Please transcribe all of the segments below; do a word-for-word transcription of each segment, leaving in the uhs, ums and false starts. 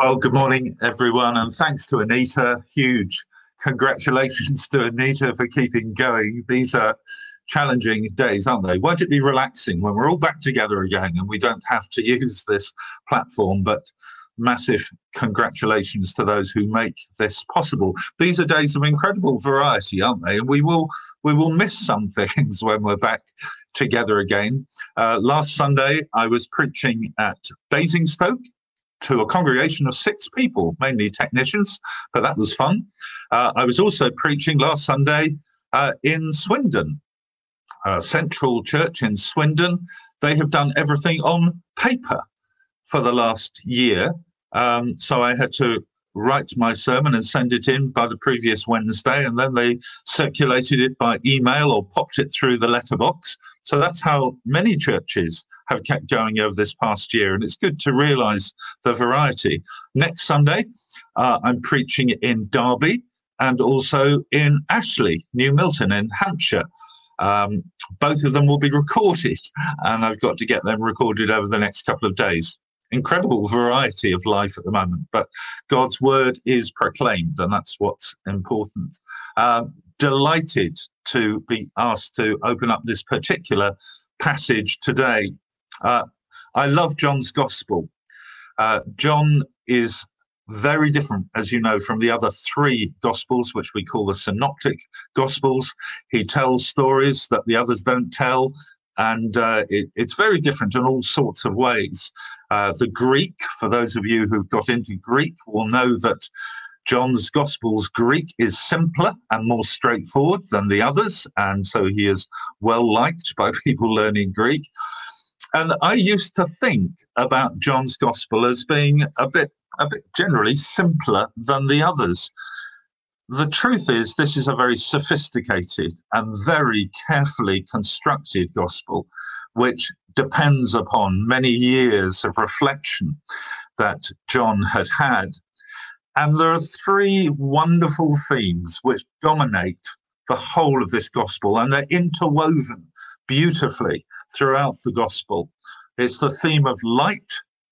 Well, good morning, everyone, and thanks to Anita. Huge congratulations to Anita for keeping going. These are challenging days, aren't they? Won't it be relaxing when we're all back together again and we don't have to use this platform? But massive congratulations to those who make this possible. These are days of incredible variety, aren't they? And we will we will miss some things when we're back together again. Uh, last Sunday, I was preaching at Basingstoke to a congregation of six people, mainly technicians, but that was fun. Uh, I was also preaching last Sunday uh, in Swindon, uh, Central Church in Swindon. They have done everything on paper for the last year. Um, so I had to write my sermon and send it in by the previous Wednesday, and then they circulated it by email or popped it through the letterbox. So that's how many churches have kept going over this past year, and it's good to realise the variety. Next Sunday, uh, I'm preaching in Derby and also in Ashley, New Milton in Hampshire. Um, both of them will be recorded, and I've got to get them recorded over the next couple of days. Incredible variety of life at the moment, but God's word is proclaimed, and that's what's important. Uh, delighted to be asked to open up this particular passage today. Uh, I love John's gospel. Uh, John is very different, as you know, from the other three gospels, which we call the synoptic gospels. He tells stories that the others don't tell, and uh, it, it's very different in all sorts of ways. Uh, the Greek, for those of you who've got into Greek, will know that John's Gospel's Greek is simpler and more straightforward than the others, and so he is well liked by people learning Greek. And I used to think about John's Gospel as being a bit, a bit generally simpler than the others. The truth is, this is a very sophisticated and very carefully constructed gospel, which depends upon many years of reflection that John had had. And there are three wonderful themes which dominate the whole of this gospel, and they're interwoven beautifully throughout the gospel. It's the theme of light,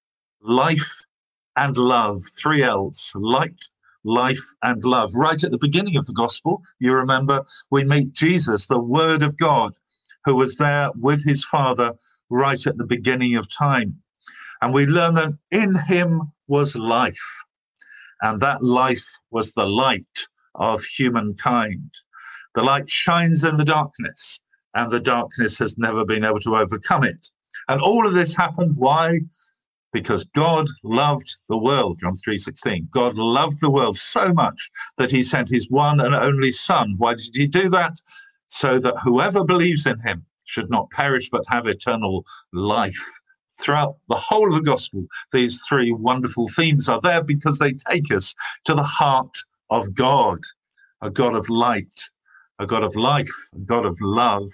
life, and love. Three L's: light, life, and love. Right at the beginning of the gospel, you remember, we meet Jesus, the Word of God, who was there with his Father right at the beginning of time. And we learn that in him was life, and that life was the light of humankind. The light shines in the darkness, and the darkness has never been able to overcome it. And all of this happened, why? Because God loved the world, John three sixteen. God loved the world so much that he sent his one and only Son. Why did he do that? So that whoever believes in him should not perish but have eternal life. Throughout the whole of the gospel, these three wonderful themes are there because they take us to the heart of God, a God of light, a God of life, a God of love.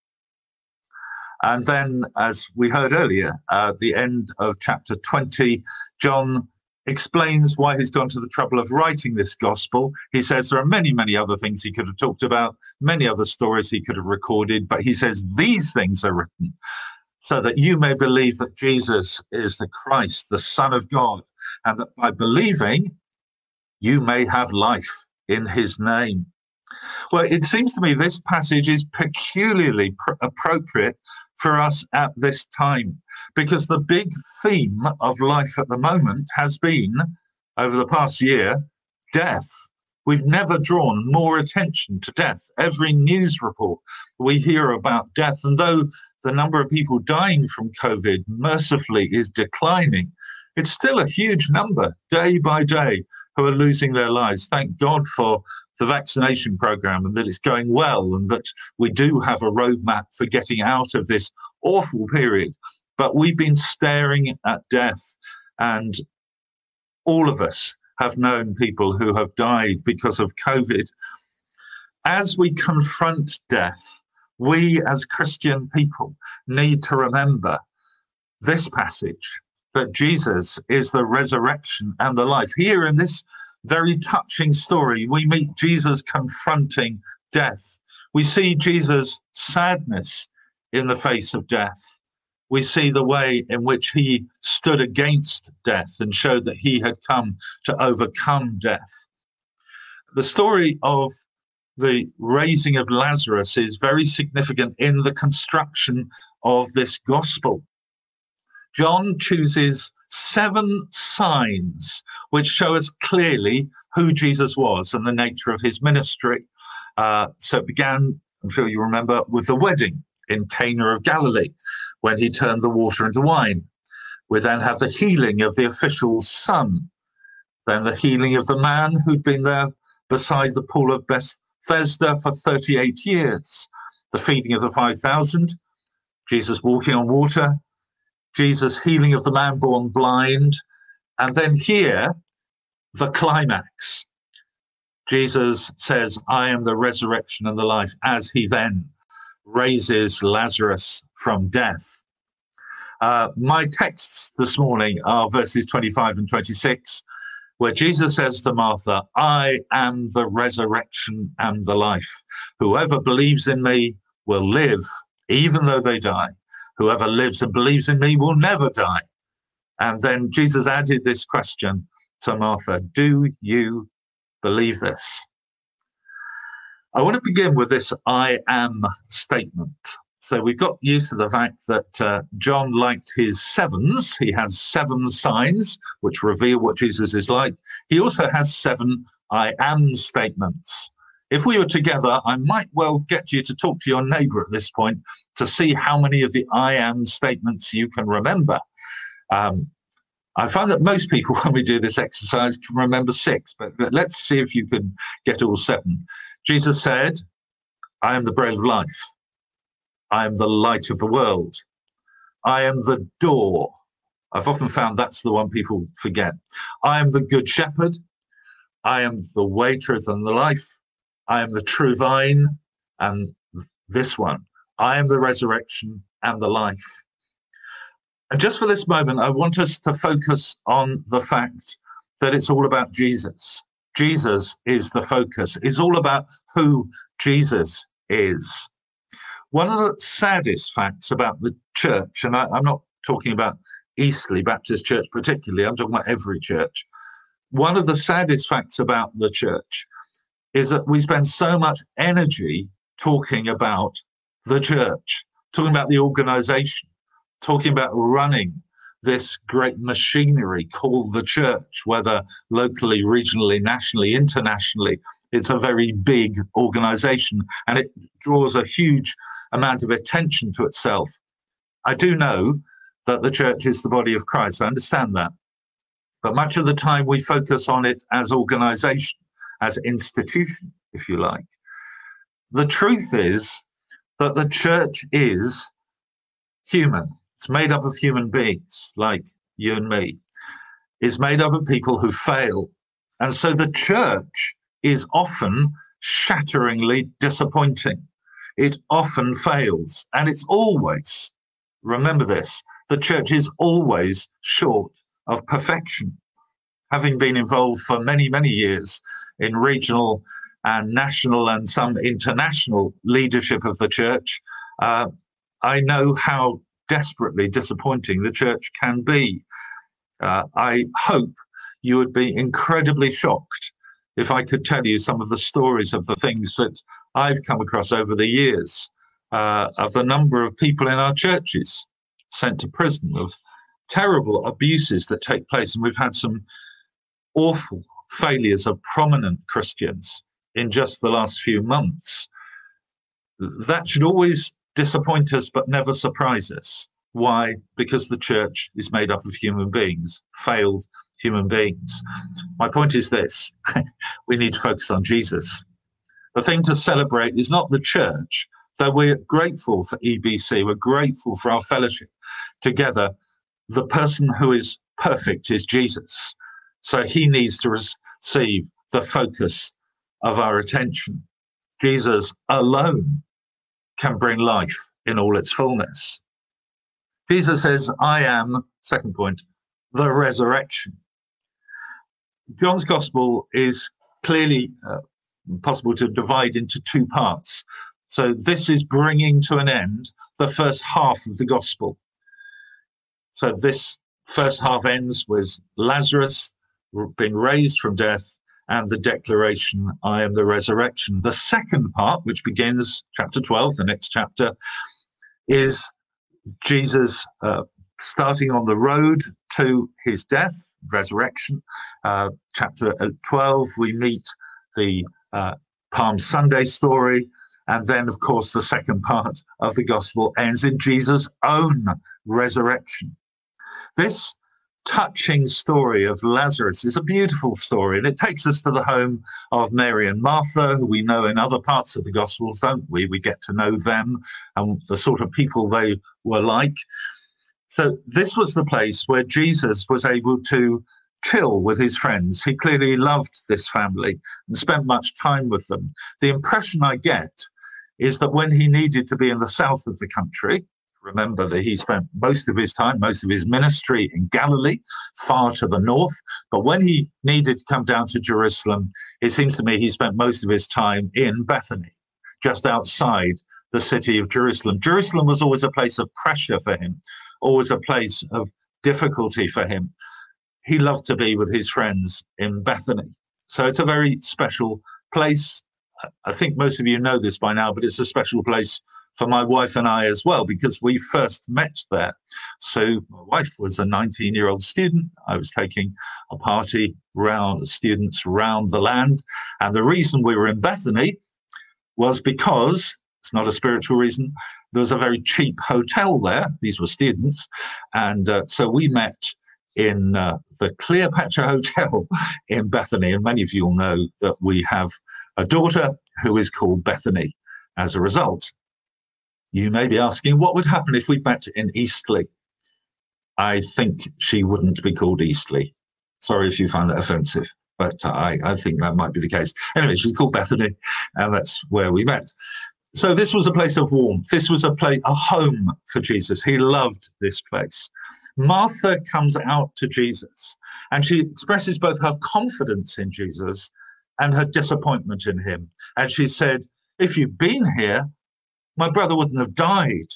And then, as we heard earlier, uh, at the end of chapter twenty, John explains why he's gone to the trouble of writing this gospel. He says there are many, many other things he could have talked about, many other stories he could have recorded, but he says these things are written so that you may believe that Jesus is the Christ, the Son of God, and that by believing, you may have life in his name. Well, it seems to me this passage is peculiarly pr- appropriate for us at this time, because the big theme of life at the moment has been, over the past year, death. We've never drawn more attention to death. Every news report we hear about death, and though the number of people dying from COVID mercifully is declining, it's still a huge number day by day who are losing their lives. Thank God for the vaccination program and that it's going well and that we do have a roadmap for getting out of this awful period. But we've been staring at death, and all of us have known people who have died because of COVID. As we confront death, we as Christian people need to remember this passage, that Jesus is the resurrection and the life. Here in this very touching story, we meet Jesus confronting death. We see Jesus' sadness in the face of death. we see the way in which he stood against death and showed that he had come to overcome death. The story of the raising of Lazarus is very significant in the construction of this gospel. John chooses seven signs which show us clearly who Jesus was and the nature of his ministry. Uh, so it began, I'm sure you remember, with the wedding in Cana of Galilee, when he turned the water into wine. We then have the healing of the official's son, then the healing of the man who'd been there beside the pool of Bethesda for thirty-eight years, the feeding of the five thousand, Jesus walking on water, Jesus healing of the man born blind, and then here, the climax. Jesus says, I am the resurrection and the life, as he then raises Lazarus from death. Uh, my texts this morning are verses twenty-five and twenty-six, where Jesus says to Martha, I am the resurrection and the life. Whoever believes in me will live, even though they die. Whoever lives and believes in me will never die. And then Jesus added this question to Martha, do you believe this? I want to begin with this I am statement. So we've got used to the fact that uh, John liked his sevens. He has seven signs which reveal what Jesus is like. He also has seven I am statements. If we were together, I might well get you to talk to your neighbor at this point to see how many of the I am statements you can remember. Um, I find that most people, when we do this exercise, can remember six, but let's see if you can get all seven. Jesus said, I am the bread of life. I am the light of the world. I am the door. I've often found that's the one people forget. I am the good shepherd. I am the way, truth, and the life. I am the true vine. And this one, I am the resurrection and the life. And just for this moment, I want us to focus on the fact that it's all about Jesus. Jesus is the focus. It's all about who Jesus is. One of the saddest facts about the church, and I, I'm not talking about Eastleigh Baptist Church particularly, I'm talking about every church. One of the saddest facts about the church is that we spend so much energy talking about the church, talking about the organization, talking about running this great machinery called the church, whether locally, regionally, nationally, internationally. It's a very big organization and it draws a huge amount of attention to itself. I do know that the church is the body of Christ. I understand that. But much of the time we focus on it as organization, as institution, if you like. The truth is that the church is human. It's made up of human beings like you and me. It's made up of people who fail. And so the church is often shatteringly disappointing. It often fails. And it's always, remember this, the church is always short of perfection. Having been involved for many, many years in regional and national and some international leadership of the church, uh, I know how desperately disappointing the church can be. Uh, I hope you would be incredibly shocked if I could tell you some of the stories of the things that I've come across over the years, uh, of the number of people in our churches sent to prison, of terrible abuses that take place. And we've had some awful failures of prominent Christians in just the last few months. That should always disappoint us, but never surprise us. Why? Because the church is made up of human beings, failed human beings. My point is this, we need to focus on Jesus. The thing to celebrate is not the church, though we're grateful for E B C, we're grateful for our fellowship together. The person who is perfect is Jesus. So he needs to receive the focus of our attention. Jesus alone can bring life in all its fullness. Jesus says, I am, second point, the resurrection. John's gospel is clearly uh, possible to divide into two parts. So this is bringing to an end the first half of the gospel. So this first half ends with Lazarus being raised from death and the declaration, I am the resurrection. The second part, which begins chapter twelve, the next chapter, is Jesus uh, starting on the road to his death, resurrection. Uh, chapter twelve, we meet the uh, Palm Sunday story. And then, of course, the second part of the gospel ends in Jesus' own resurrection. This touching story of Lazarus is a beautiful story, and it takes us to the home of Mary and Martha, who we know in other parts of the Gospels, don't we? We get to know them and the sort of people they were like. So this was the place where Jesus was able to chill with his friends. He clearly loved this family and spent much time with them. The impression I get is that when he needed to be in the south of the country, remember that he spent most of his time, most of his ministry in Galilee, far to the north. But when he needed to come down to Jerusalem, it seems to me he spent most of his time in Bethany, just outside the city of Jerusalem. Jerusalem was always a place of pressure for him, always a place of difficulty for him. He loved to be with his friends in Bethany. So it's a very special place. I think most of you know this by now, but it's a special place for my wife and I as well, because we first met there. So my wife was a nineteen-year-old student. I was taking a party round students round the land. And the reason we were in Bethany was because, it's not a spiritual reason, there was a very cheap hotel there. These were students. And uh, so we met in uh, the Cleopatra Hotel in Bethany. And many of you will know that we have a daughter who is called Bethany as a result. You may be asking, what would happen if we met in Eastleigh? I think she wouldn't be called Eastleigh. Sorry if you find that offensive, but I, I think that might be the case. Anyway, she's called Bethany, and that's where we met. So this was a place of warmth. This was a place, a home for Jesus. He loved this place. Martha comes out to Jesus, and she expresses both her confidence in Jesus and her disappointment in him. And she said, if you'd been here, my brother wouldn't have died.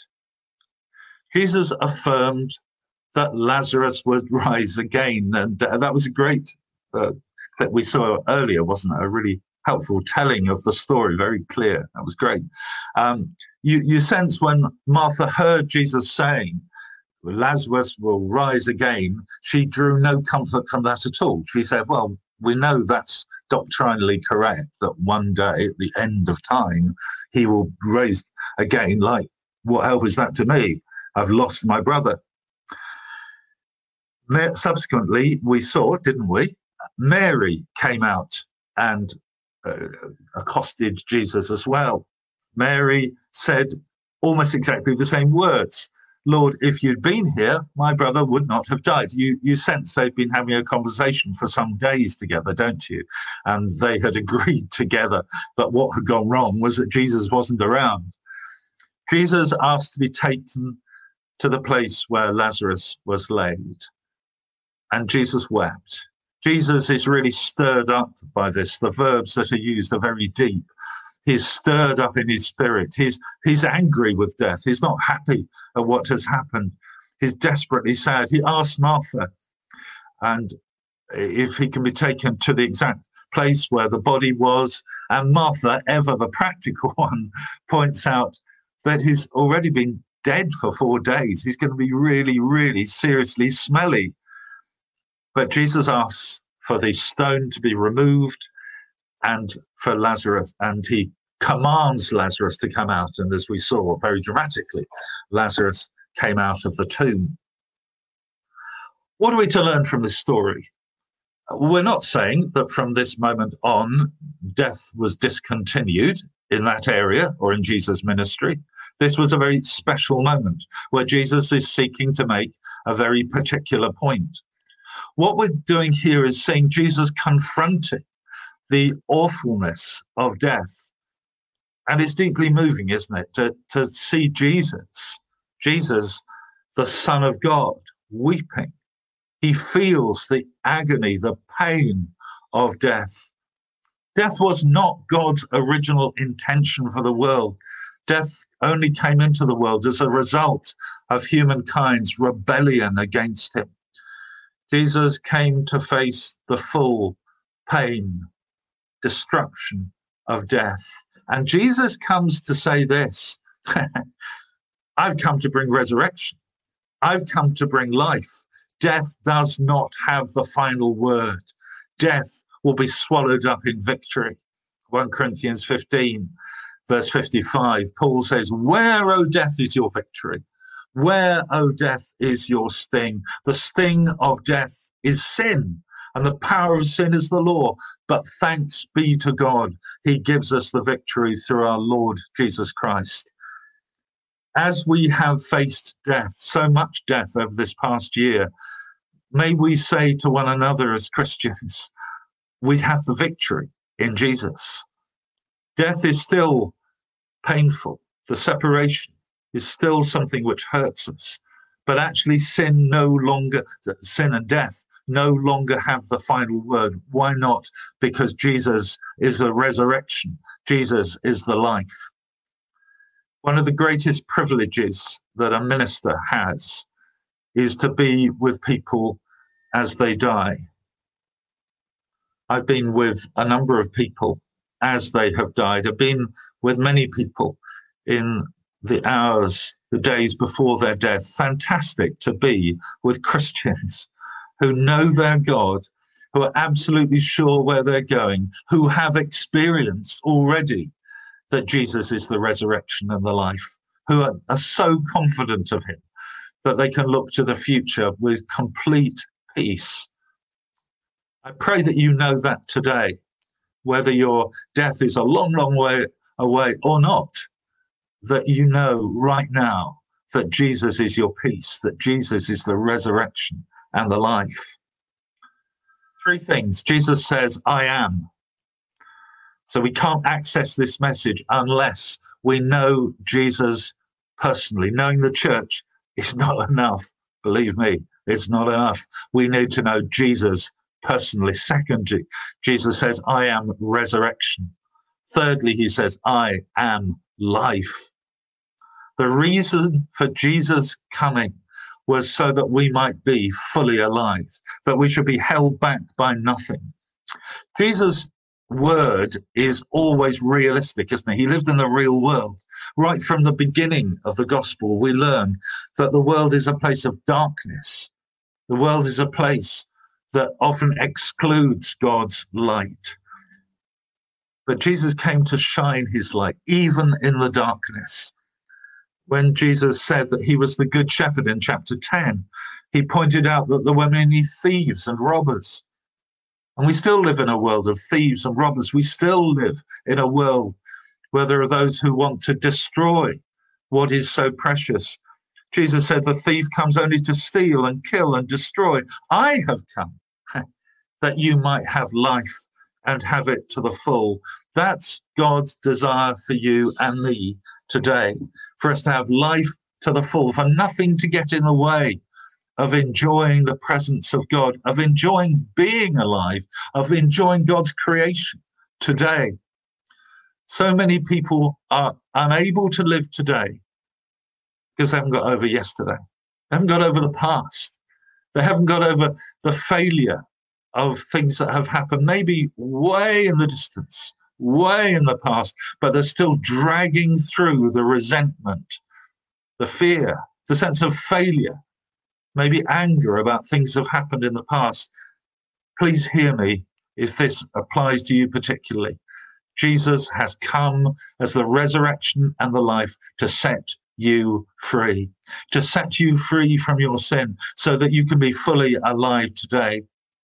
Jesus affirmed that Lazarus would rise again. And uh, that was a great, uh, that we saw earlier, wasn't it? A really helpful telling of the story, very clear. That was great. Um, you, you sense when Martha heard Jesus saying, Lazarus will rise again, she drew no comfort from that at all. She said, well, we know that's doctrinally correct, that one day at the end of time, he will rise again. Like, what help is that to me? I've lost my brother. Subsequently, we saw, didn't we? Mary came out and uh, accosted Jesus as well. Mary said almost exactly the same words. Lord, if you'd been here, my brother would not have died. You you sense they've been having a conversation for some days together, don't you? And they had agreed together that what had gone wrong was that Jesus wasn't around. Jesus asked to be taken to the place where Lazarus was laid. And Jesus wept. Jesus is really stirred up by this. The verbs that are used are very deep. He's stirred up in his spirit. He's, he's angry with death. He's not happy at what has happened. He's desperately sad. He asks Martha, and if he can be taken to the exact place where the body was. And Martha, ever the practical one, points out that he's already been dead for four days. He's going to be really, really seriously smelly. But Jesus asks for the stone to be removed and for Lazarus, and he commands Lazarus to come out. And as we saw very dramatically, Lazarus came out of the tomb. What are we to learn from this story? We're not saying that from this moment on, death was discontinued in that area or in Jesus' ministry. This was a very special moment where Jesus is seeking to make a very particular point. What we're doing here is seeing Jesus confronting the awfulness of death. And it's deeply moving, isn't it, to, to see Jesus, Jesus, the Son of God, weeping. He feels the agony, the pain of death. Death was not God's original intention for the world. Death only came into the world as a result of humankind's rebellion against him. Jesus came to face the full pain, destruction of death. And Jesus comes to say this, I've come to bring resurrection. I've come to bring life. Death does not have the final word. Death will be swallowed up in victory. First Corinthians fifteen, verse fifty-five, Paul says, where, O death, is your victory? Where, O death, is your sting? The sting of death is sin, and the power of sin is the law. But thanks be to God, he gives us the victory through our Lord Jesus Christ. As we have faced death, so much death over this past year, may we say to one another as Christians, we have the victory in Jesus. Death is still painful. The separation is still something which hurts us. But actually sin no longer, sin and death no longer have the final word. Why not? Because Jesus is the resurrection. Jesus is the life. One of the greatest privileges that a minister has is to be with people as they die. I've been with a number of people as they have died. I've been with many people in the hours, the days before their death. Fantastic to be with Christians who know their God, who are absolutely sure where they're going, who have experienced already that Jesus is the resurrection and the life, who are, are so confident of him that they can look to the future with complete peace. I pray that you know that today, whether your death is a long, long way away or not, that you know right now that Jesus is your peace, that Jesus is the resurrection and the life. Three things. Jesus says, I am. So we can't access this message unless we know Jesus personally. Knowing the church is not enough. Believe me, it's not enough. We need to know Jesus personally. Secondly, Jesus says, I am resurrection. Thirdly, he says, I am life. The reason for Jesus coming was so that we might be fully alive, that we should be held back by nothing. Jesus' word is always realistic, isn't it? He lived in the real world. Right from the beginning of the gospel, we learn that the world is a place of darkness. The world is a place that often excludes God's light. But Jesus came to shine his light, even in the darkness. When Jesus said that he was the good shepherd in chapter ten, he pointed out that there were many thieves and robbers. And we still live in a world of thieves and robbers. We still live in a world where there are those who want to destroy what is so precious. Jesus said the thief comes only to steal and kill and destroy. I have come that you might have life and have it to the full. That's God's desire for you and me today, for us to have life to the full, for nothing to get in the way of enjoying the presence of God, of enjoying being alive, of enjoying God's creation today. So many people are unable to live today because they haven't got over yesterday. They haven't got over the past. They haven't got over the failure of things that have happened, maybe way in the distance, way in the past, but they're still dragging through the resentment, the fear, the sense of failure, maybe anger about things that have happened in the past. Please hear me if this applies to you particularly. Jesus has come as the resurrection and the life to set you free, to set you free from your sin so that you can be fully alive today.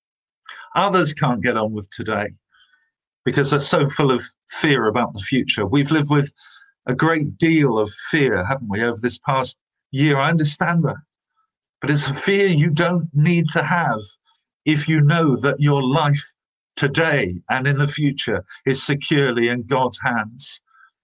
Others can't get on with today because they're so full of fear about the future. We've lived with a great deal of fear, haven't we, over this past year? I understand that. But it's a fear you don't need to have if you know that your life today and in the future is securely in God's hands.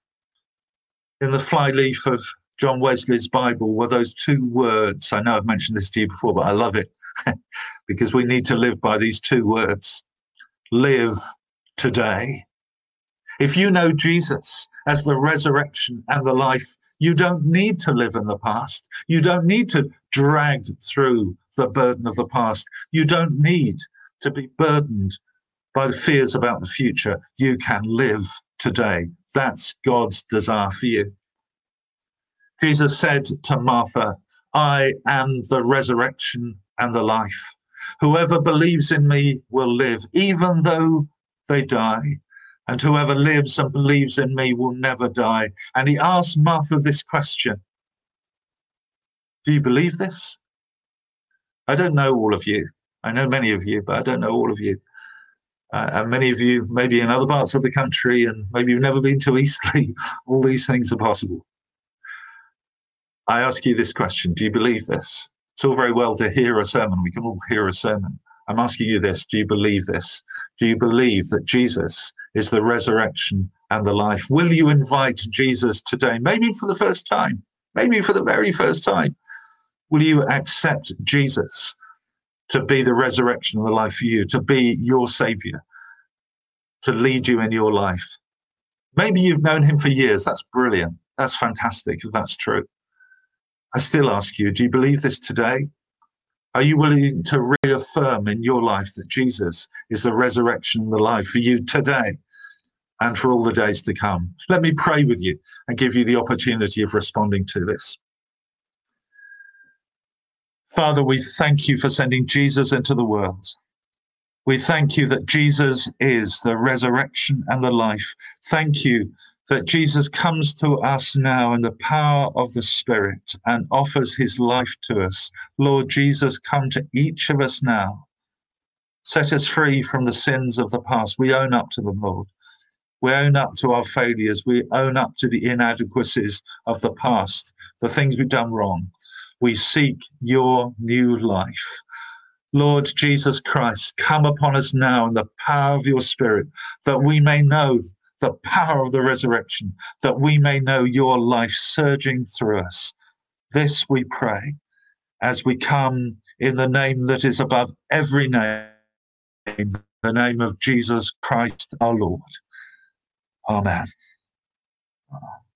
In the flyleaf of John Wesley's Bible were those two words. I know I've mentioned this to you before, but I love it because we need to live by these two words. Live today. If you know Jesus as the resurrection and the life, you don't need to live in the past. You don't need to drag through the burden of the past. You don't need to be burdened by the fears about the future. You can live today. That's God's desire for you. Jesus said to Martha, I am the resurrection and the life. Whoever believes in me will live, even though they die. And whoever lives and believes in me will never die. And he asked Martha this question. Do you believe this? I don't know all of you. I know many of you, but I don't know all of you. Uh, and many of you maybe in other parts of the country, and maybe you've never been to Eastleigh. All these things are possible. I ask you this question. Do you believe this? It's all very well to hear a sermon. We can all hear a sermon. I'm asking you this. Do you believe this? Do you believe that Jesus is the resurrection and the life? Will you invite Jesus today, maybe for the first time, maybe for the very first time? Will you accept Jesus to be the resurrection and the life for you, to be your Savior, to lead you in your life? Maybe you've known him for years. That's brilliant. That's fantastic if that's true. I still ask you, do you believe this today? Are you willing to reaffirm in your life that Jesus is the resurrection and the life for you today and for all the days to come? Let me pray with you and give you the opportunity of responding to this. Father, we thank you for sending Jesus into the world. We thank you that Jesus is the resurrection and the life. Thank you that Jesus comes to us now in the power of the Spirit and offers his life to us. Lord Jesus, come to each of us now. Set us free from the sins of the past. We own up to them, Lord. We own up to our failures. We own up to the inadequacies of the past, the things we've done wrong. We seek your new life. Lord Jesus Christ, come upon us now in the power of your Spirit, that we may know the power of the resurrection, that we may know your life surging through us. This we pray as we come in the name that is above every name, the name of Jesus Christ our Lord. Amen.